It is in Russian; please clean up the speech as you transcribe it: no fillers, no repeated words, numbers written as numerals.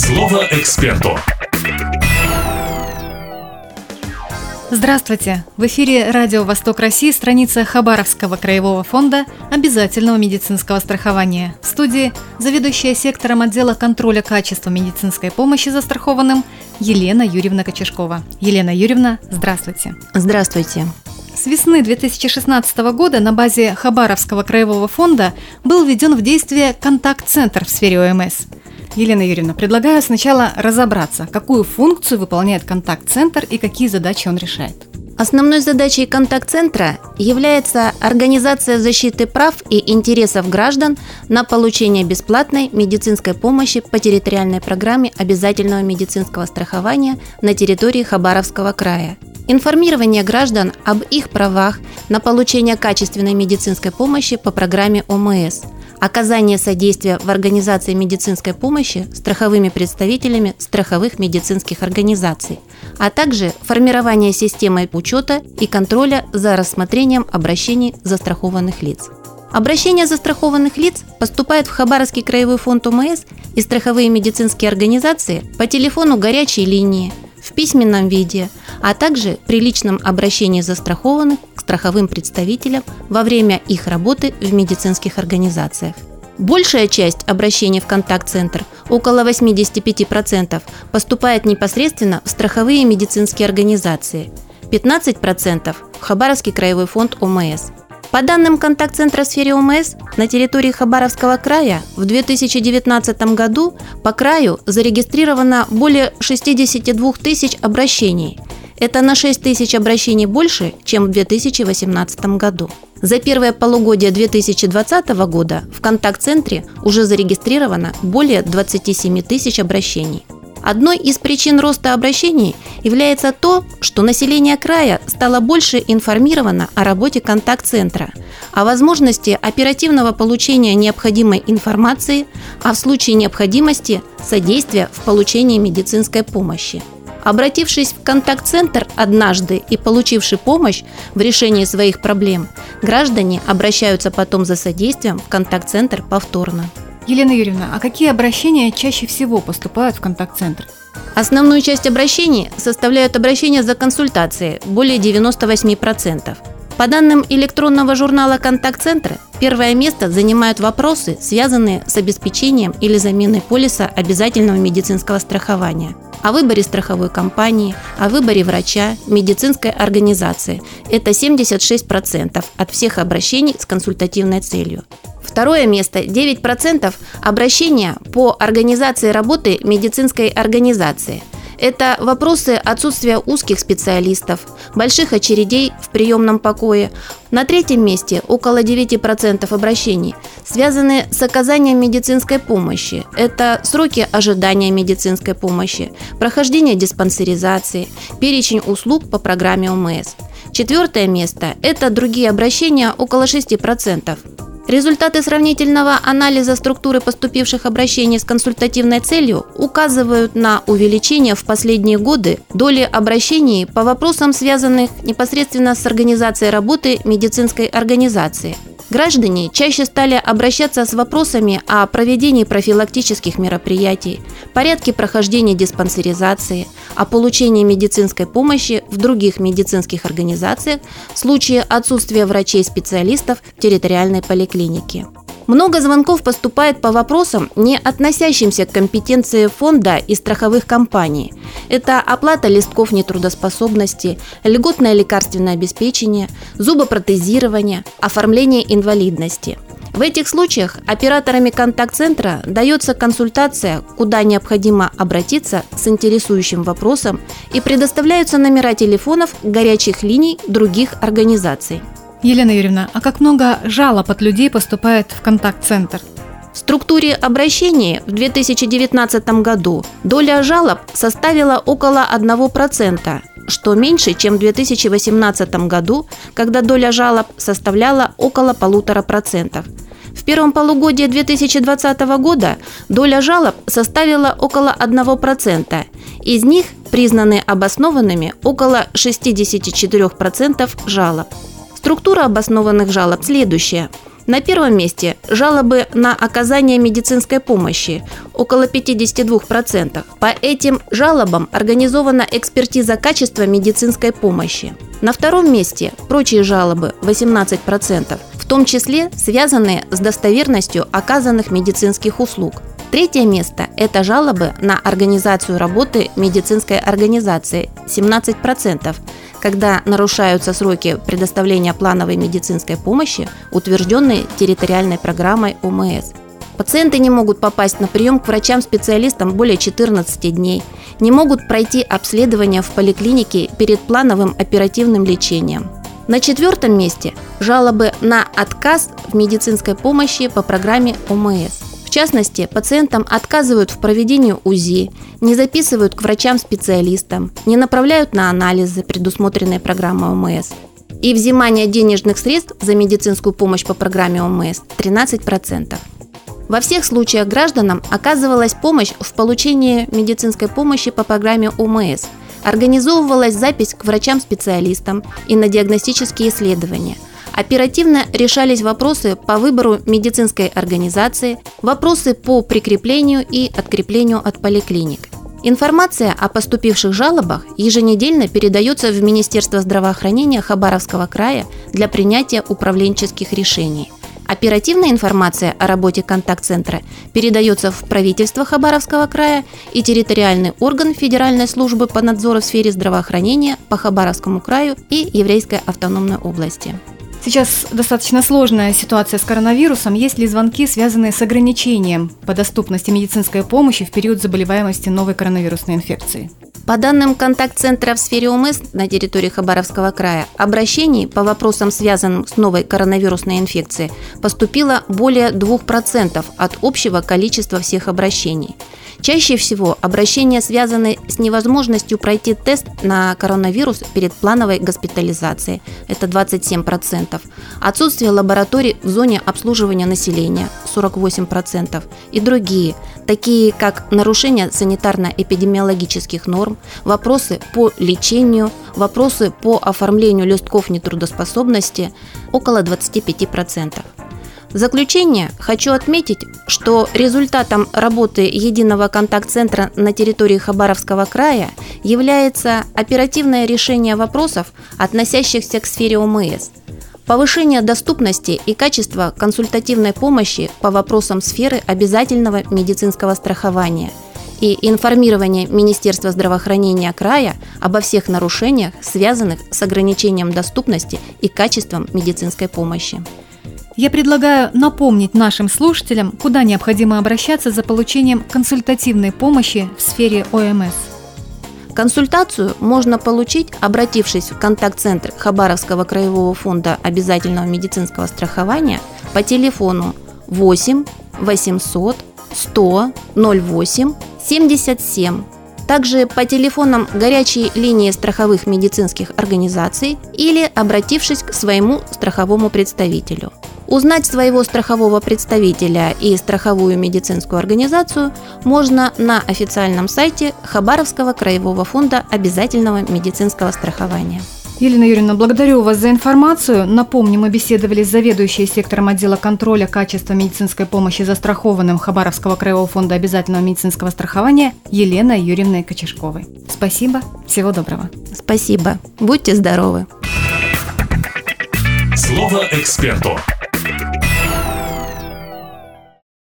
Слово эксперту. Здравствуйте! В эфире Радио Восток России, страница Хабаровского краевого фонда обязательного медицинского страхования. В студии заведующая сектором отдела контроля качества медицинской помощи застрахованным Елена Юрьевна Кочешкова. Елена Юрьевна, здравствуйте! Здравствуйте! С весны 2016 года на базе Хабаровского краевого фонда был введен в действие контакт-центр в сфере ОМС. Елена Юрьевна, предлагаю сначала разобраться, какую функцию выполняет контакт-центр и какие задачи он решает. Основной задачей контакт-центра является организация защиты прав и интересов граждан на получение бесплатной медицинской помощи по территориальной программе обязательного медицинского страхования на территории Хабаровского края. Информирование граждан об их правах на получение качественной медицинской помощи по программе ОМС, оказание содействия в организации медицинской помощи страховыми представителями страховых медицинских организаций, а также формирование системы учета и контроля за рассмотрением обращений застрахованных лиц. Обращения застрахованных лиц поступают в Хабаровский краевой фонд ОМС и страховые медицинские организации по телефону горячей линии, в письменном виде, а также при личном обращении застрахованных к страховым представителям во время их работы в медицинских организациях. Большая часть обращений в контакт-центр, около 85%, поступает непосредственно в страховые медицинские организации, 15% в Хабаровский краевой фонд ОМС. По данным контакт-центра в сфере ОМС, на территории Хабаровского края в 2019 году по краю зарегистрировано более 62 тысяч обращений. Это на 6 тысяч обращений больше, чем в 2018 году. За первое полугодие 2020 года в контакт-центре уже зарегистрировано более 27 тысяч обращений. Одной из причин роста обращений является то, что население края стало больше информировано о работе контакт-центра, о возможности оперативного получения необходимой информации, а в случае необходимости содействия в получении медицинской помощи. Обратившись в контакт-центр однажды и получивши помощь в решении своих проблем, граждане обращаются потом за содействием в контакт-центр повторно. Елена Юрьевна, а какие обращения чаще всего поступают в контакт-центр? Основную часть обращений составляют обращения за консультацией, более 98%. По данным электронного журнала контакт-центра, первое место занимают вопросы, связанные с обеспечением или заменой полиса обязательного медицинского страхования, о выборе страховой компании, о выборе врача, медицинской организации. Это 76% от всех обращений с консультативной целью. Второе место – 9% обращения по организации работы медицинской организации. Это вопросы отсутствия узких специалистов, больших очередей в приемном покое. На третьем месте около 9% обращений связаны с оказанием медицинской помощи. Это сроки ожидания медицинской помощи, прохождение диспансеризации, перечень услуг по программе ОМС. Четвертое место – это другие обращения, около 6%. Результаты сравнительного анализа структуры поступивших обращений с консультативной целью указывают на увеличение в последние годы доли обращений по вопросам, связанных непосредственно с организацией работы медицинской организации. Граждане чаще стали обращаться с вопросами о проведении профилактических мероприятий, порядке прохождения диспансеризации, о получении медицинской помощи в других медицинских организациях в случае отсутствия врачей-специалистов в территориальной поликлинике. Много звонков поступает по вопросам, не относящимся к компетенции фонда и страховых компаний. Это оплата листков нетрудоспособности, льготное лекарственное обеспечение, зубопротезирование, оформление инвалидности. В этих случаях операторами контакт-центра дается консультация, куда необходимо обратиться с интересующим вопросом, и предоставляются номера телефонов горячих линий других организаций. Елена Юрьевна, а как много жалоб от людей поступает в контакт-центр? В структуре обращений в 2019 году доля жалоб составила около 1%, что меньше, чем в 2018 году, когда доля жалоб составляла около 1,5%. В первом полугодии 2020 года доля жалоб составила около 1%. Из них признаны обоснованными около 64% жалоб. Структура обоснованных жалоб следующая. На первом месте жалобы на оказание медицинской помощи – около 52%. По этим жалобам организована экспертиза качества медицинской помощи. На втором месте прочие жалобы – 18%, в том числе связанные с достоверностью оказанных медицинских услуг. Третье место – это жалобы на организацию работы медицинской организации – 17%, когда нарушаются сроки предоставления плановой медицинской помощи, утвержденные территориальной программой ОМС. Пациенты не могут попасть на прием к врачам-специалистам более 14 дней, не могут пройти обследование в поликлинике перед плановым оперативным лечением. На четвертом месте – жалобы на отказ в медицинской помощи по программе ОМС. В частности, пациентам отказывают в проведении УЗИ, не записывают к врачам-специалистам, не направляют на анализы, предусмотренные программой ОМС. И взимание денежных средств за медицинскую помощь по программе ОМС – 13%. Во всех случаях гражданам оказывалась помощь в получении медицинской помощи по программе ОМС, организовывалась запись к врачам-специалистам и на диагностические исследования. Оперативно решались вопросы по выбору медицинской организации, вопросы по прикреплению и откреплению от поликлиник. Информация о поступивших жалобах еженедельно передается в Министерство здравоохранения Хабаровского края для принятия управленческих решений. Оперативная информация о работе контакт-центра передается в правительство Хабаровского края и территориальный орган Федеральной службы по надзору в сфере здравоохранения по Хабаровскому краю и Еврейской автономной области. Сейчас достаточно сложная ситуация с коронавирусом. Есть ли звонки, связанные с ограничением по доступности медицинской помощи в период заболеваемости новой коронавирусной инфекцией? По данным контакт-центра в сфере ОМС на территории Хабаровского края, обращений по вопросам, связанным с новой коронавирусной инфекцией, поступило более 2% от общего количества всех обращений. Чаще всего обращения связаны с невозможностью пройти тест на коронавирус перед плановой госпитализацией, это 27%, отсутствие лабораторий в зоне обслуживания населения, 48%, и другие, такие как нарушение санитарно-эпидемиологических норм, вопросы по лечению, вопросы по оформлению листков нетрудоспособности, около 25%. В заключение хочу отметить, что результатом работы единого контакт-центра на территории Хабаровского края является оперативное решение вопросов, относящихся к сфере ОМС, повышение доступности и качества консультативной помощи по вопросам сферы обязательного медицинского страхования и информирование Министерства здравоохранения края обо всех нарушениях, связанных с ограничением доступности и качеством медицинской помощи. Я предлагаю напомнить нашим слушателям, куда необходимо обращаться за получением консультативной помощи в сфере ОМС. Консультацию можно получить, обратившись в контакт-центр Хабаровского краевого фонда обязательного медицинского страхования по телефону 8 800 100 08 77, также по телефонам горячей линии страховых медицинских организаций или обратившись к своему страховому представителю. Узнать своего страхового представителя и страховую медицинскую организацию можно на официальном сайте Хабаровского краевого фонда обязательного медицинского страхования. Елена Юрьевна, благодарю вас за информацию. Напомню, мы беседовали с заведующей сектором отдела контроля качества медицинской помощи застрахованным Хабаровского краевого фонда обязательного медицинского страхования Еленой Юрьевной Кочешковой. Спасибо, всего доброго. Спасибо, будьте здоровы. Слово эксперту.